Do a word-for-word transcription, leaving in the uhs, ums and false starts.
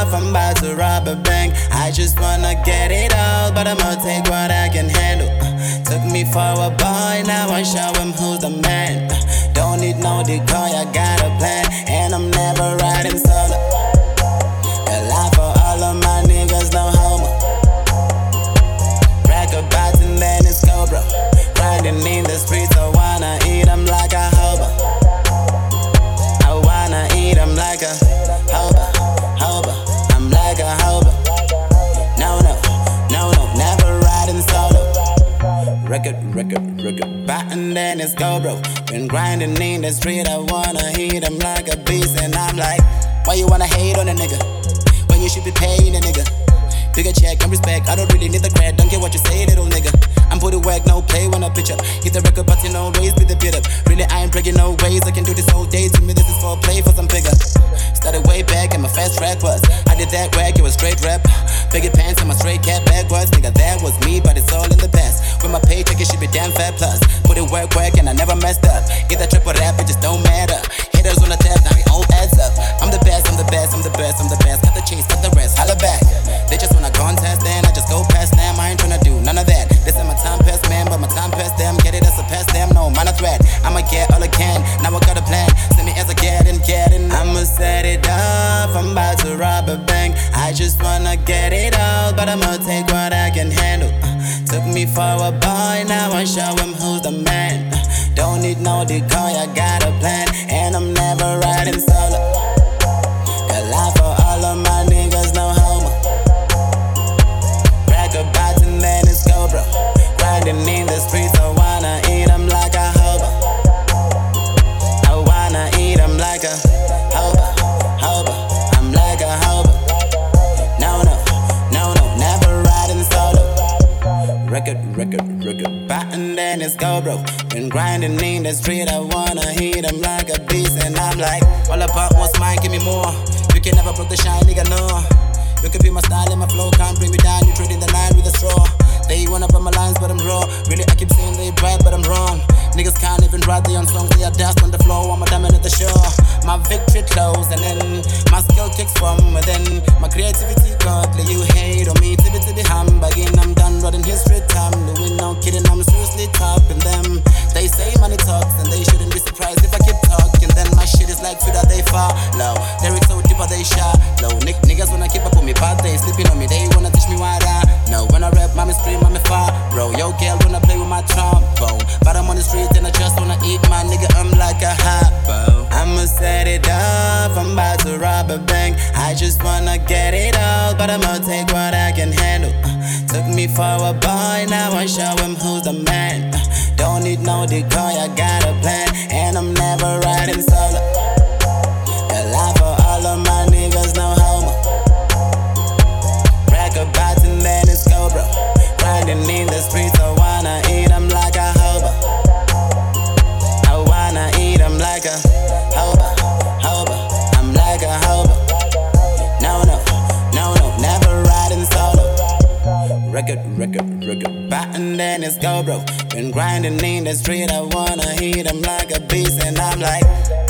off, I'm about to rob a bank. I just wanna get it all, but I'ma take what I can handle. uh, Took me for a boy, now I show him who's the man. uh, Don't need no decoy, I got a plan, and I'm never riding solo. A lot for all of my niggas, no homo. Rack a box and then it's Cobra. Grinding in the streets, I wanna eat 'em like a hobo. I wanna eat 'em like a hobo, hobo. I'm like a hobo. No, no, no, no, never riding solo. Record, record, record, button then it's go, bro. Been grinding in the street, I wanna hit 'em like a beast. And I'm like, why you wanna hate on a nigga when you should be paying a nigga? Bigger check and respect, I don't really need the credit. Don't care what you say, little nigga. I'm putting work, no play when I pitch up. Hit the record button, no raise with the beat up. Really, I ain't breaking no ways, I can do this all day. To me, this is for play for some bigger. Started way back and my fast track was I did that whack, it was straight rap. Bigger pants and my straight cat backwards. Nigga, that was me, but it's all in the past. With my paycheck, it should be damn fat plus. Put in work, work, and I never messed up. Either trip or rap, it just don't matter. Haters on the tap, now it all adds up. I'm the best, I'm the best, I'm the best, I'm the best. Got the chase, got the rest, holla back. They just wanna contest, then I just go past them. I ain't tryna do none of that. They say my time past man, but my time past them. Get it as a past them, no, man a threat. I'ma get all I can, now I got a plan. Send me as I get and get in. I'ma set it off, I'm about to rob a bank. I just wanna get it all, but I'ma take what I can handle. uh, Took me for a boy, now I show him who's the man. uh, Don't need no decoy, I got a plan, and I'm never riding solo. A lot for all of my niggas, no homo. Rack a box and then it's Cobra. Grinding in the streets, I wanna eat 'em like a hobo. I wanna eat 'em like a hobo, hobo. I'm like a hobo. No, no, no, no, never riding solo. Record, record, record, button then it's go, bro. Been grinding in the street, I wanna hit 'em like a beast. And I'm like, all about what's mine, give me more. You can never broke the shine, nigga, no. You can be my style and my flow, can't bring me down. You trading the line with a straw. They wanna put my lines, but I'm raw. Really, I keep saying they bright, but I'm wrong. Niggas can't even write their own songs, they are dust on the floor. I'm a diamond at the show. My victory close, and then my skill kicks from within. My creativity godly, you hate on me. Tibby tibby hamburging, I'm done running history time. Doing no kidding, I'm seriously topping them. They say money talks, and they shouldn't be surprised if I keep talking. Then my shit is like food that they far low. Lyrics so deep, they shot low. Nick niggas wanna keep up with me, but they sleeping on me. They wanna teach me what I know. When I rap, mommy scream, mommy far, bro. Yo, girl, wanna play with my trombone, but I'm on the street and I just wanna eat my nigga. I'm like a hot bro. I'ma set it off, I'm about to rob a bank. I just wanna get it all, but I'ma take what I can handle. uh, Took me for a boy, now I show him who's the man. uh, Don't need no decoy, I got a plan, and I'm never riding solo. A lot for all of my niggas, no homo. Rack a box and then it's Cobra. Grinding in the streets, I wanna eat 'em like a hobo. I wanna eat 'em like a hobo, hobo. I'm like a hobo. No, no, no, no, never riding solo. Record, record, record, button then it's go, bro. Been grinding in the street, I wanna hit 'em like a beast. And I'm like,